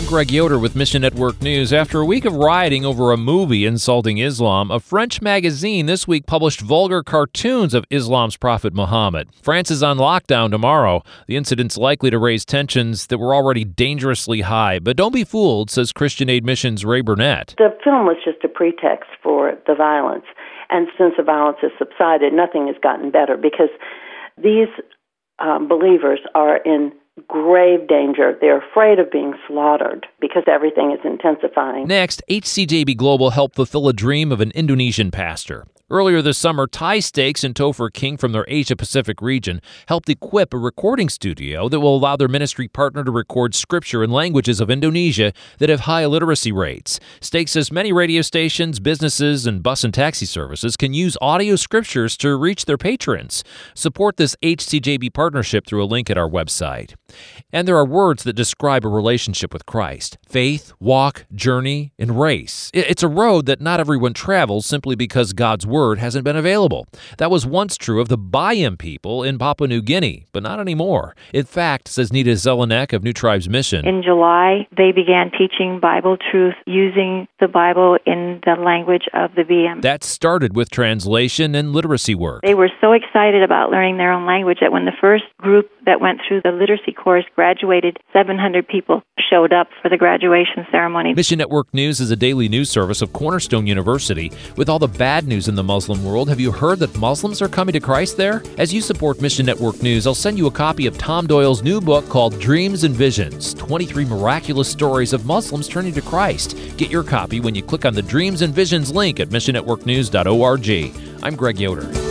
Greg Yoder with Mission Network News. After a week of rioting over a movie insulting Islam, a French magazine this week published vulgar cartoons of Islam's prophet Muhammad. France is on lockdown tomorrow. The incident's likely to raise tensions that were already dangerously high. But don't be fooled, says Christian Aid Mission's Ray Burnett. The film was just a pretext for the violence. And since the violence has subsided, nothing has gotten better because these believers are in grave danger. They're afraid of being slaughtered because everything is intensifying. Next, HCJB Global helped fulfill a dream of an Indonesian pastor. Earlier this summer, Thai Steaks and Topher King from their Asia-Pacific region helped equip a recording studio that will allow their ministry partner to record scripture in languages of Indonesia that have high illiteracy rates. Steaks says many radio stations, businesses, and bus and taxi services can use audio scriptures to reach their patrons. Support this HCJB partnership through a link at our website. And there are words that describe a relationship with Christ: faith, walk, journey, and race. It's a road that not everyone travels simply because God's word hasn't been available. That was once true of the Bayam people in Papua New Guinea, but not anymore. In fact, says Nita Zelenek of New Tribes Mission, in July, they began teaching Bible truth using the Bible in the language of the Bayam. That started with translation and literacy work. They were so excited about learning their own language that when the first group that went through the literacy course graduated, 700 people showed up for the graduation ceremony. Mission Network News is a daily news service of Cornerstone University. With all the bad news in the Muslim world, have you heard that Muslims are coming to Christ there? As you support Mission Network News, I'll send you a copy of Tom Doyle's new book called Dreams and Visions, 23 miraculous stories of Muslims turning to Christ. Get your copy when you click on the Dreams and Visions link at missionnetworknews.org. I'm Greg Yoder.